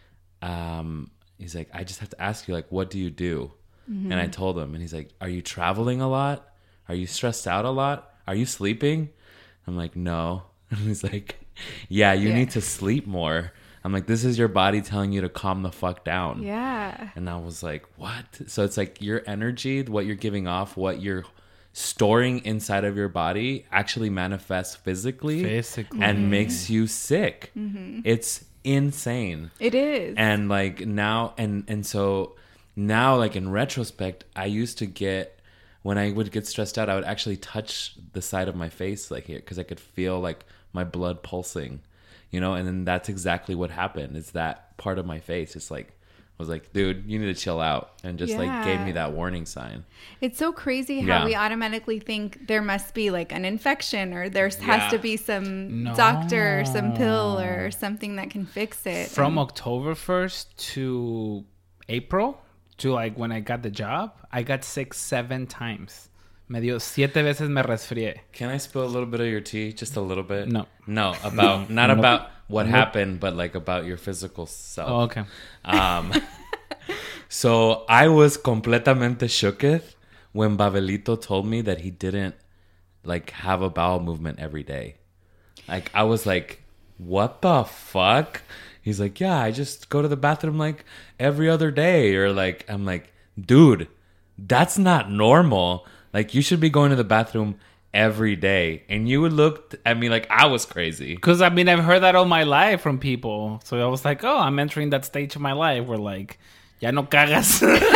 He's like, I just have to ask you, like, what do you do? Mm-hmm. And I told him and he's like, are you traveling a lot? Are you stressed out a lot? Are you sleeping? I'm like, no. And he's like, yeah, you need to sleep more. I'm like, this is your body telling you to calm the fuck down. Yeah. And I was like, what? So it's like your energy, what you're giving off, what you're storing inside of your body actually manifests physically. And makes you sick. Mm-hmm. It's insane. It is. And like now, and so now, like in retrospect, I used to get, when I would get stressed out, I would actually touch the side of my face like here because I could feel like my blood pulsing. You know, and then that's exactly what happened. It's that part of my face. It's like, I was like, dude, you need to chill out. And just like gave me that warning sign. It's so crazy how we automatically think there must be like an infection or there has to be some doctor or some pill or something that can fix it. From October 1st to April, to like when I got the job, I got sick 7 times. Me dio 7 veces me resfrié. Can I spill a little bit of your tea? Just a little bit? No. No, about, not about what happened, but like about your physical self. Oh, okay. So I was completamente shooketh when Babelito told me that he didn't like have a bowel movement every day. Like, I was like, what the fuck? He's like, yeah, I just go to the bathroom like every other day. Or like, I'm like, dude, that's not normal. Like, you should be going to the bathroom every day. And you would look at me like I was crazy. Because, I mean, I've heard that all my life from people. So I was like, oh, I'm entering that stage of my life where, like, ya no cagas.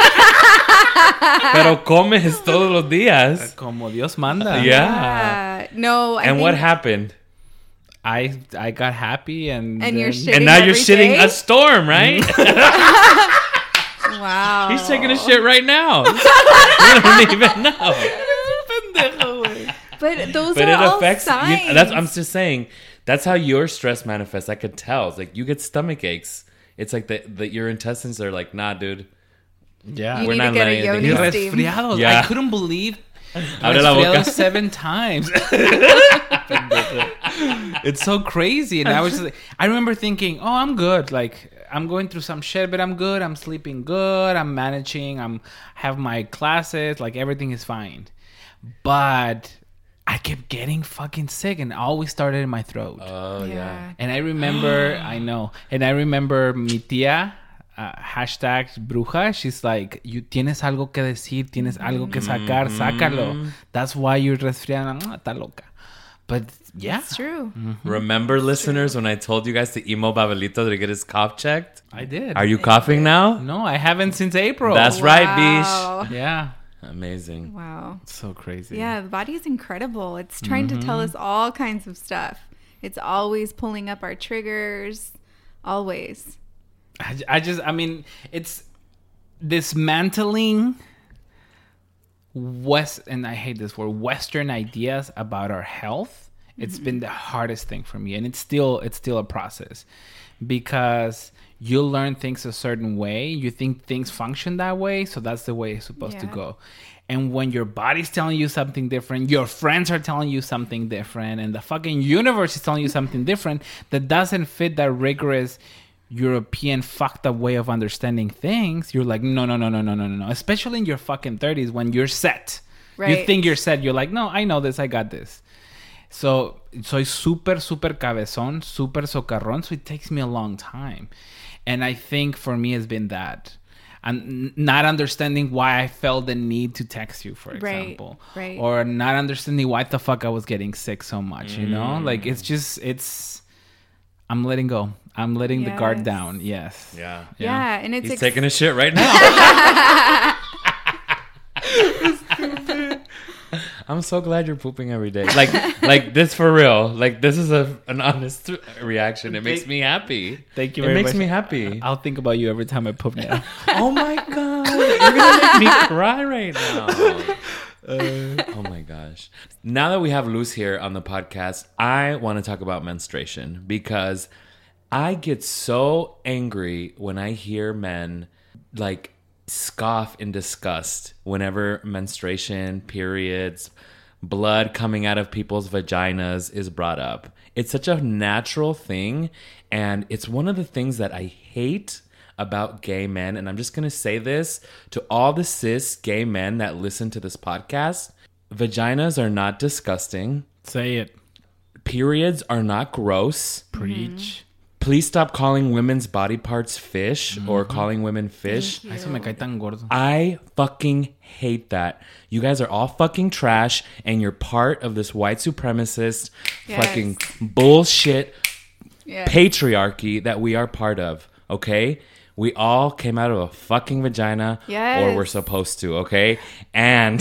Pero comes todos los días. Como Dios manda. Yeah. No, And what happened? I got happy and you're shitting And now you're shitting day? a storm, right? Wow. He's taking a shit right now. You don't even know. But those But are it all affects signs. you. I'm just saying. That's how your stress manifests. I could tell. It's like you get stomach aches. It's like that your intestines are like, nah, dude. Yeah. You We're need not to get a letting anything yoni happen. steam. Resfriados. Yeah. I couldn't believe Abre la boca. 7 times. It's so crazy. And I remember thinking, oh, I'm good. Like, I'm going through some shit, but I'm good. I'm sleeping good. I'm managing. have my classes. Like, everything is fine. But I kept getting fucking sick, and it always started in my throat. Oh, yeah. And I remember, I know. And I remember mi tía, hashtag bruja. She's like, you tienes algo que decir, tienes algo que sacar, sácalo. That's why you're resfriada. Está loca. But yeah. It's true. Mm-hmm. Remember, listeners, when I told you guys to email Babelito to get his cough checked? I did. Are you coughing now? No, I haven't since April. That's right, Bish. Yeah. Amazing. Wow. So crazy. Yeah, the body is incredible. It's trying to tell us all kinds of stuff. It's always pulling up our triggers. Always. I mean, it's dismantling and I hate this word, Western ideas about our health. It's been the hardest thing for me, and it's still a process, because you learn things a certain way, you think things function that way, so that's the way it's supposed to go. And when your body's telling you something different, your friends are telling you something different, and the fucking universe is telling you something different that doesn't fit that rigorous European fucked up way of understanding things, you're like, no. Especially in your fucking 30s when you're set. Right. You think you're set. You're like, no, I know this. I got this. So, soy super cabezón, super socarrón. So it takes me a long time. And I think for me it's been that. and not understanding why I felt the need to text you, for example. Right. Or not understanding why the fuck I was getting sick so much, you know? Like, it's... I'm letting go. I'm letting the guard down. Yes. Yeah, and it's... He's taking a shit right now. I'm so glad you're pooping every day. Like this for real. Like, this is an honest reaction. It makes me happy. Thank you very much. It makes me happy. I'll think about you every time I poop now. Oh my God. You're going to make me cry right now. Oh my gosh. Now that we have Luz here on the podcast, I want to talk about menstruation because I get so angry when I hear men like scoff in disgust whenever menstruation, periods, blood coming out of people's vaginas is brought up. It's such a natural thing, and it's one of the things that I hate about gay men. And I'm just going to say this to all the cis gay men that listen to this podcast. Vaginas are not disgusting. Say it. Periods are not gross. Preach. Please stop calling women's body parts fish or calling women fish. Eso me cae tan gordo. I fucking hate that. You guys are all fucking trash and you're part of this white supremacist fucking bullshit patriarchy that we are part of, okay? We all came out of a fucking vagina or we're supposed to, okay? And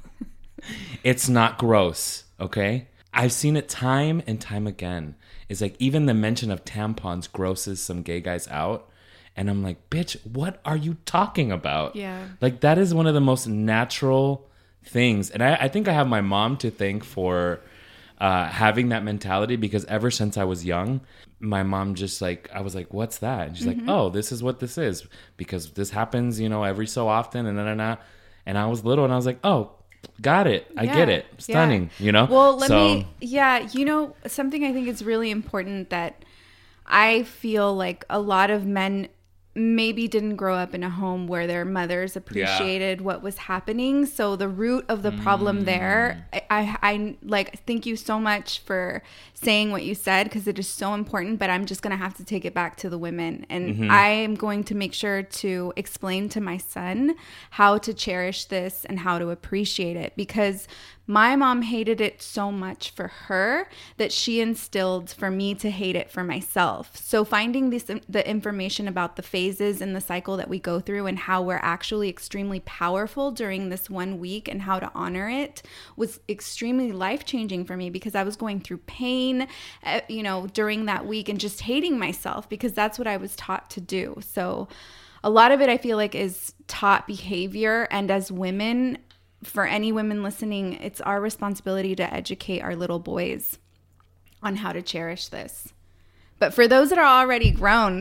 it's not gross, okay? I've seen it time and time again. It's like even the mention of tampons grosses some gay guys out. And I'm like, bitch, what are you talking about? Yeah. Like, that is one of the most natural things. And I think I have my mom to thank for having that mentality, because ever since I was young, my mom just like, I was like, what's that? And she's like, oh, this is what this is, because this happens, you know, every so often. And I was little and I was like, oh, got it. I get it. Stunning, you know? Well, you know, something I think is really important that I feel like a lot of men maybe didn't grow up in a home where their mothers appreciated what was happening. So the root of the problem there, I like, thank you so much for saying what you said, because it is so important, but I'm just going to have to take it back to the women. And I am going to make sure to explain to my son how to cherish this and how to appreciate it, because my mom hated it so much for her that she instilled for me to hate it for myself. So finding the information about the phases in the cycle that we go through and how we're actually extremely powerful during this 1 week and how to honor it was extremely life-changing for me, because I was going through pain, you know, during that week and just hating myself, because that's what I was taught to do. So a lot of it I feel like is taught behavior, and as women, for any women listening, it's our responsibility to educate our little boys on how to cherish this. But for those that are already grown,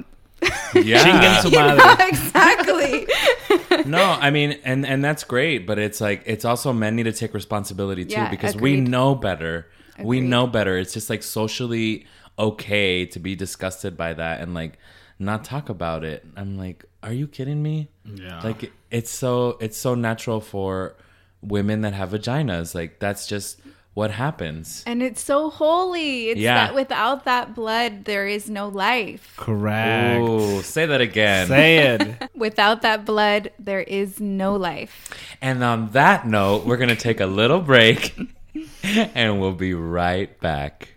exactly. No, I mean, and that's great, but it's like, it's also men need to take responsibility too, because we know better. We know better. It's just like socially okay to be disgusted by that and like not talk about it. I'm like, are you kidding me? Yeah. Like, it's so natural for women that have vaginas. Like, that's just what happens. And it's so holy. It's that without that blood, there is no life. Correct. Ooh, say that again. Say it. Without that blood, there is no life. And on that note, we're going to take a little break and we'll be right back.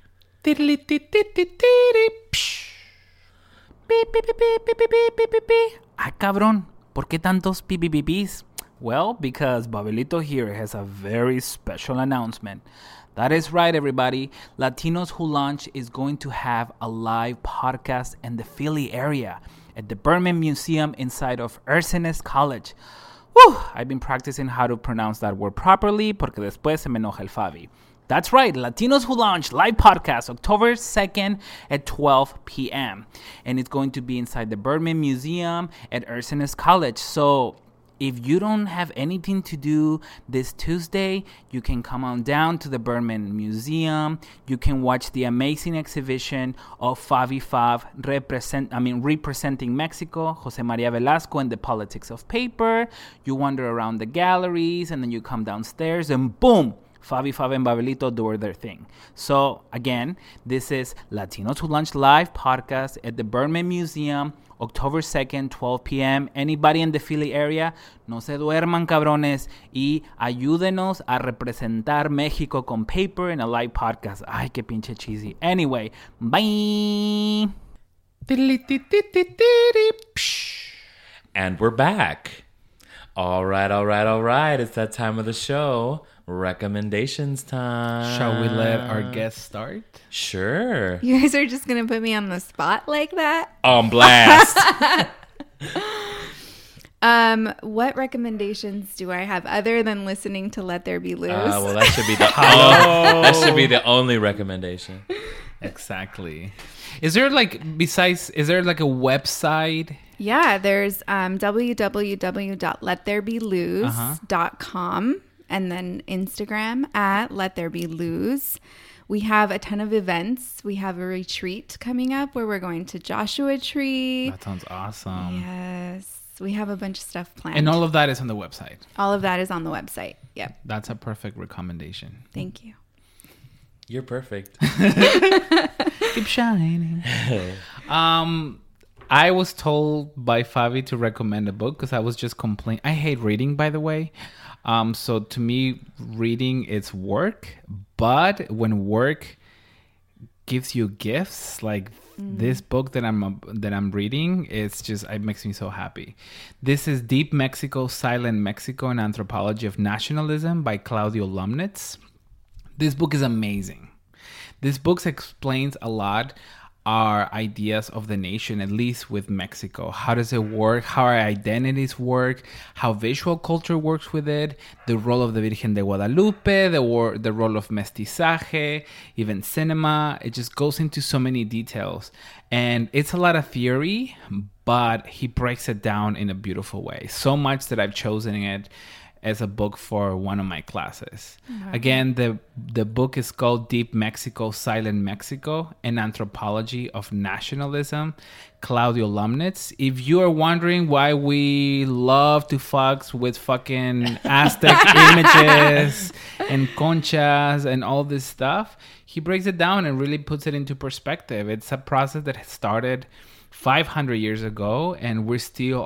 Ah, cabrón. ¿Por qué tantos pipipipis? Well, because Babelito here has a very special announcement. That is right, everybody. Latinos Who Launch is going to have a live podcast in the Philly area at the Berman Museum inside of Ursinus College. Whew, I've been practicing how to pronounce that word properly porque después se me enoja el Fabi. That's right, Latinos Who Launch live podcast, October 2nd at 12 p.m. And it's going to be inside the Berman Museum at Ursinus College. So if you don't have anything to do this Tuesday, you can come on down to the Berman Museum. You can watch the amazing exhibition of Favi Fav representing Mexico, Jose Maria Velasco and the Politics of Paper. You wander around the galleries and then you come downstairs and boom, Fabi Fav and Babelito do their thing. So, again, this is Latinos Who Lunch Live podcast at the Bergman Museum, October 2nd, 12 p.m. Anybody in the Philly area, no se duerman, cabrones, y ayúdenos a representar México con paper in a live podcast. Ay, qué pinche cheesy. Anyway, bye. And we're back. All right. It's that time of the show. Recommendations time. Shall we let our guest start? Sure. You guys are just going to put me on the spot like that? On blast. What recommendations do I have other than listening to Let There Be Loose? Well, that should be the only recommendation. Exactly. Is there like a website? Yeah, there's www.lettherebelose.com and then Instagram at Let There Be Lose. We have a ton of events. We have a retreat coming up where we're going to Joshua Tree. That sounds awesome. Yes. We have a bunch of stuff planned. And all of that is on the website. All of that is on the website. Yep. That's a perfect recommendation. Thank you. You're perfect. Keep shining. I was told by Fabi to recommend a book because I was just complaining. I hate reading, by the way. So to me, reading is work. But when work gives you gifts, like this book that I'm reading, it makes me so happy. This is Deep Mexico, Silent Mexico, an Anthropology of Nationalism by Claudio Lumnitz. This book is amazing. This book explains a lot our ideas of the nation, at least with Mexico. How does it work? How our identities work? How visual culture works with it? The role of the Virgen de Guadalupe, the role of mestizaje, even cinema. It just goes into so many details. And it's a lot of theory, but he breaks it down in a beautiful way. So much that I've chosen it as a book for one of my classes. Mm-hmm. Again, the book is called Deep Mexico, Silent Mexico, an Anthropology of Nationalism, Claudio Lumnitz. If you are wondering why we love to fucks with fucking Aztec images and conchas and all this stuff, he breaks it down and really puts it into perspective. It's a process that started 500 years ago, and we're still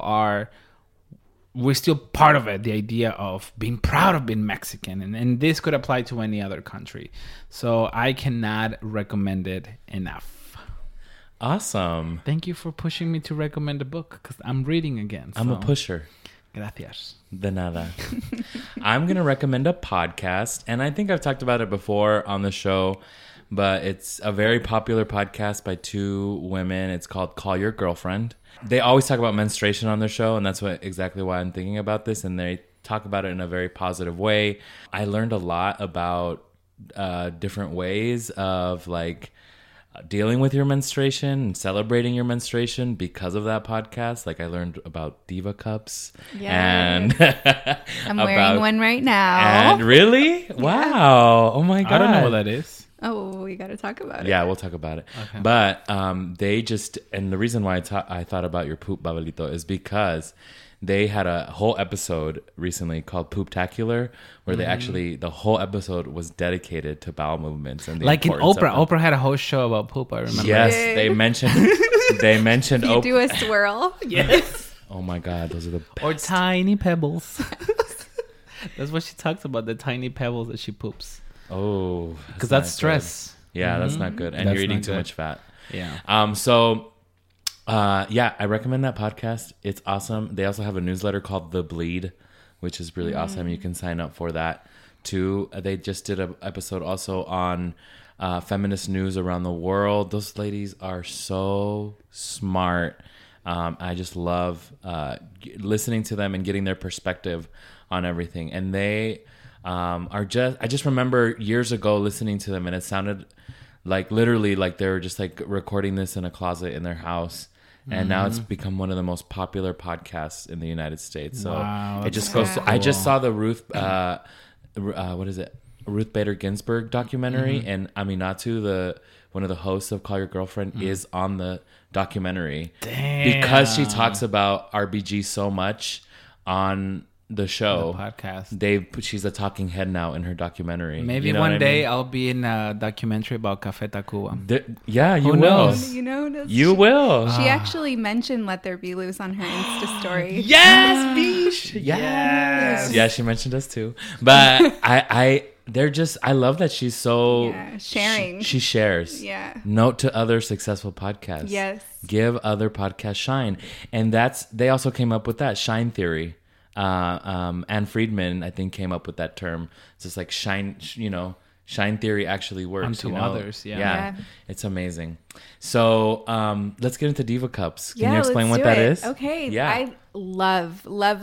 part of it, the idea of being proud of being Mexican. And this could apply to any other country. So I cannot recommend it enough. Awesome. Thank you for pushing me to recommend a book because I'm reading again. I'm a pusher. Gracias. De nada. I'm going to recommend a podcast. And I think I've talked about it before on the show, but it's a very popular podcast by two women. It's called Call Your Girlfriend. They always talk about menstruation on their show, and that's exactly why I'm thinking about this. And they talk about it in a very positive way. I learned a lot about different ways of like dealing with your menstruation and celebrating your menstruation because of that podcast. Like I learned about Diva cups. Yes. And I'm wearing one right now. And really? Wow. Oh my God. I don't know what that is. Oh, we got to talk about it. Yeah, we'll talk about it. Okay. But they just, and the reason why I thought about your poop, Babelito, is because they had a whole episode recently called Pooptacular, where they actually, the whole episode was dedicated to bowel movements. And like in Oprah. Oprah had a whole show about poop, I remember. Yes, they mentioned You do a swirl. Yes. Oh my God, those are the best. Or tiny pebbles. That's what she talks about, the tiny pebbles that she poops. Oh, because that's stress. Good. Yeah, that's not good. And you're eating too much fat. Yeah. I recommend that podcast. It's awesome. They also have a newsletter called The Bleed, which is really awesome. You can sign up for that too. They just did an episode also on feminist news around the world. Those ladies are so smart. I just love listening to them and getting their perspective on everything. And they I just remember years ago listening to them, and it sounded like literally like they were just like recording this in a closet in their house. And now it's become one of the most popular podcasts in the United States. So it just goes to, I just saw the Ruth Bader Ginsburg documentary, and Aminatu, one of the hosts of Call Your Girlfriend, is on the documentary. Damn. Because she talks about RBG so much on the show. The podcast. She's a talking head now in her documentary. Maybe You know one what I day mean? I'll be in a documentary about Café Tacuba. Yeah, you Who will. knows? You know, You will. She actually mentioned "Let There Be Loose" on her Insta story. Yes, Beesh. Yes. Yeah, she mentioned us too. But I love that she's so sharing. She shares. Yeah. Note to other successful podcasts. Yes. Give other podcasts shine. And they also came up with that shine theory. Anne Friedman, I think, came up with that term. It's just like shine theory actually works. Onto others, yeah. It's amazing. So let's get into Diva Cups. Can you let's explain what do that it. is? Okay. Yeah. I love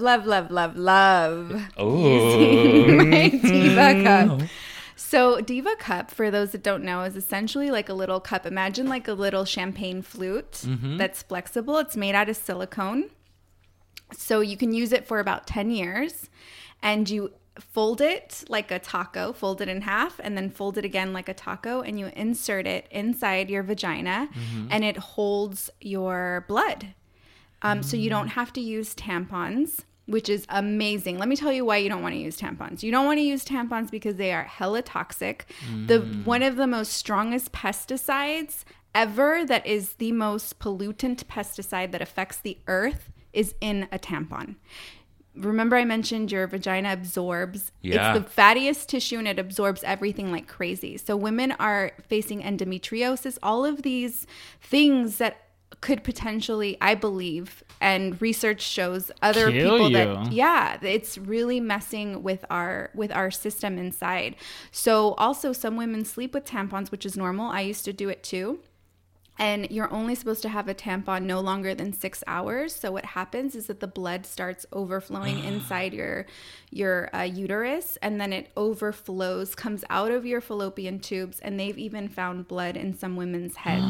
Oh. using my Diva Cup. So Diva Cup, for those that don't know, is essentially like a little cup. Imagine like a little champagne flute that's flexible. It's made out of silicone. So you can use it for about 10 years, and you fold it like a taco, fold it in half, and then fold it again like a taco, and you insert it inside your vagina, and it holds your blood. So you don't have to use tampons, which is amazing. Let me tell you why you don't want to use tampons. You don't want to use tampons because they are hella toxic. One of the most strongest pesticides ever, that is the most pollutant pesticide that affects the earth, is in a tampon. Remember I mentioned your vagina absorbs. Yeah. It's the fattiest tissue, and it absorbs everything like crazy. So women are facing endometriosis, all of these things that could potentially, I believe, and research shows other Kill people you. that it's really messing with our system inside. So also some women sleep with tampons, which is normal. I used to do it too. And you're only supposed to have a tampon no longer than 6 hours. So what happens is that the blood starts overflowing inside your uterus, and then it overflows, comes out of your fallopian tubes, and they've even found blood in some women's heads.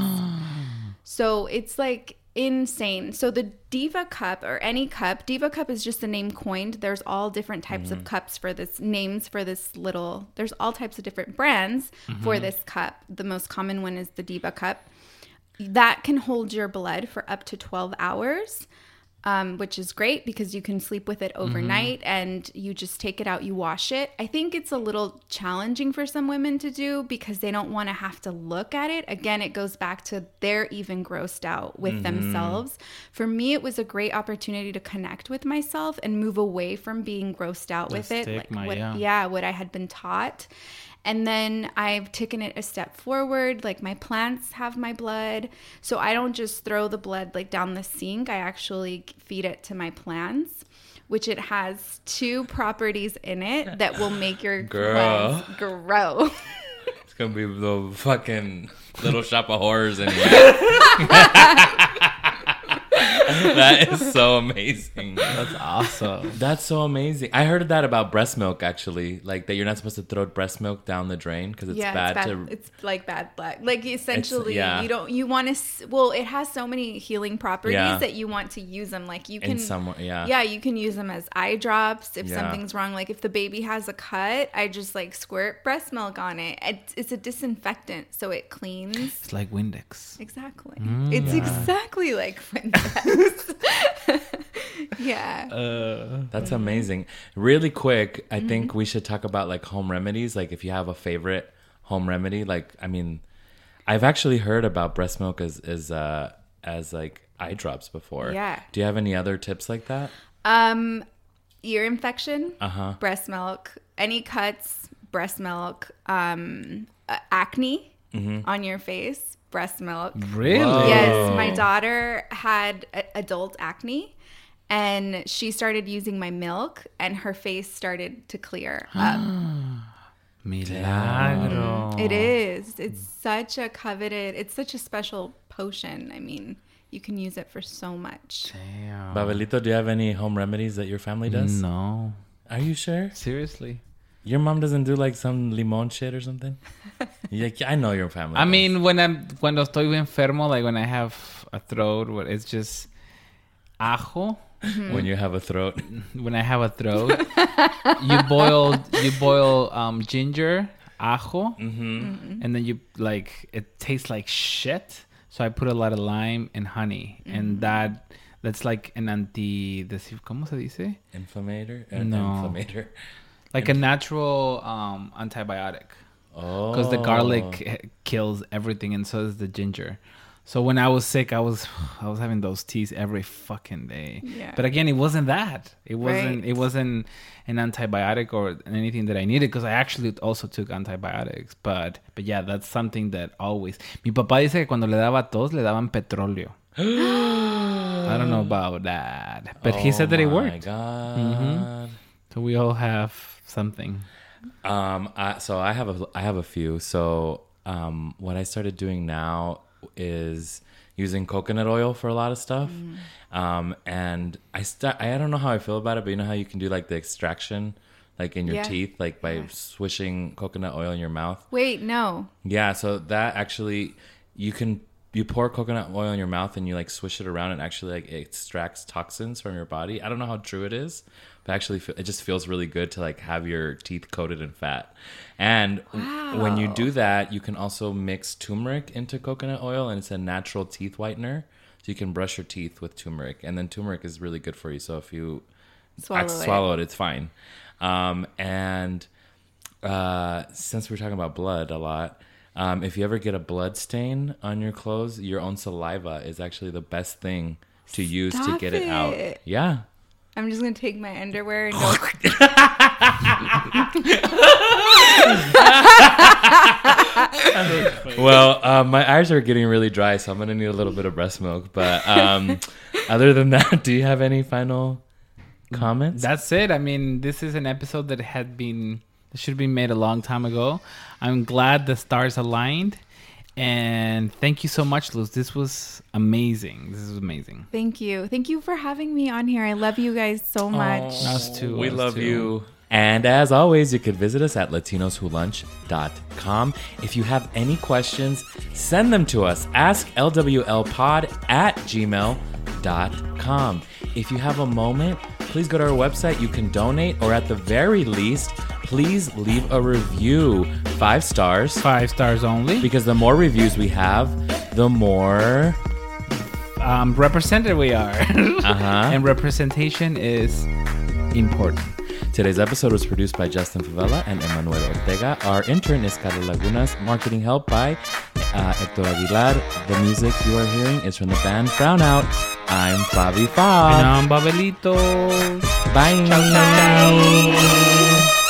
So it's like insane. So the Diva Cup, or any cup, Diva Cup is just a name coined. There's all different types of cups for this, names for this little, there's all types of different brands for this cup. The most common one is the Diva Cup. That can hold your blood for up to 12 hours, which is great because you can sleep with it overnight and you just take it out, you wash it. I think it's a little challenging for some women to do because they don't want to have to look at it. Again, it goes back to they're even grossed out with themselves. For me, it was a great opportunity to connect with myself and move away from being grossed out with it. Stigma, What I had been taught. And then I've taken it a step forward. Like my plants have my blood. So I don't just throw the blood like down the sink. I actually feed it to my plants, which it has 2 properties in it that will make your plants grow. It's going to be the fucking Little Shop of Horrors in here. That is so amazing. That's awesome. That's so amazing. I heard that about breast milk, actually. Like that you're not supposed to throw breast milk down the drain because it's bad to... It's like bad blood. Like essentially, It's- you want to... Well, it has so many healing properties that you want to use them. Like you can... In some, Yeah, you can use them as eye drops if Yeah. something's wrong. Like if the baby has a cut, I just like squirt breast milk on it. It's a disinfectant, so it cleans. It's like Windex. Exactly. It's exactly like Windex. Yeah. That's amazing. Really quick, I think we should talk about like home remedies. Like if you have a favorite home remedy, like, I mean, I've actually heard about breast milk as like eye drops before. Yeah. Do you have any other tips like that? Ear infection, Uh-huh. breast milk, any cuts, breast milk, acne on your face, breast milk. Really? Whoa. Yes, my daughter had adult acne, and she started using my milk, and her face started to clear up. Milagro. It is. It's such a coveted, it's such a special potion. I mean, you can use it for so much. Damn. Babelito, do you have any home remedies that your family does? No. Are you sure? Seriously. Your mom doesn't do like some limon shit or something? Yeah, I know your family. I does. mean, cuando estoy enfermo, like when I have a throat, it's just ajo. When you have a throat. When I have a throat, you boil ginger, ajo, and then you like it tastes like shit. So I put a lot of lime and honey, and that's like an ¿cómo se dice? Inflammator? No. Inflammator. Like a natural antibiotic. Oh. Because the garlic kills everything, and so does the ginger. So when I was sick, I was having those teas every fucking day. Yeah. But again, it wasn't that. It wasn't Right. it wasn't an antibiotic or anything that I needed, because I actually also took antibiotics. But yeah, that's something that always. Mi papá dice que cuando le daba tos le daban petróleo. I don't know about that, but he said that it worked. Oh my God. So we all have something. So I have a few. So what I started doing now is using coconut oil for a lot of stuff. And I don't know how I feel about it, but you know how you can do like the extraction like in your teeth, like by swishing coconut oil in your mouth. Wait, no. Yeah, so that actually you pour coconut oil in your mouth and you like swish it around and actually like it extracts toxins from your body. I don't know how true it is, but actually it just feels really good to like have your teeth coated in fat. And when you do that, you can also mix turmeric into coconut oil, and it's a natural teeth whitener. So you can brush your teeth with turmeric, and then turmeric is really good for you. So if you swallow it, it's fine. And since we're talking about blood a lot, if you ever get a blood stain on your clothes, your own saliva is actually the best thing to use to get it out. Yeah. I'm just going to take my underwear and go. Well, my eyes are getting really dry, so I'm going to need a little bit of breast milk. But other than that, do you have any final comments? That's it. I mean, this is an episode that should have been made a long time ago. I'm glad the stars aligned. And thank you so much, Luz. This was amazing. Thank you. Thank you for having me on here. I love you guys so much. Us too. We love you. And as always, you could visit us at latinoswholunch.com. If you have any questions, send them to us. Ask lwlpod@gmail.com. If you have a moment, please go to our website. You can donate, or at the very least, please leave a review. 5 stars. 5 stars only. Because the more reviews we have, the more represented we are. And representation is important. Today's episode was produced by Justin Favela and Emmanuel Ortega. Our intern is Carla Lagunas. Marketing help by Hector Aguilar. The music you are hearing is from the band Frown Out. I'm Fabi Fab. And I'm Babelito. Bye. Ciao, ciao.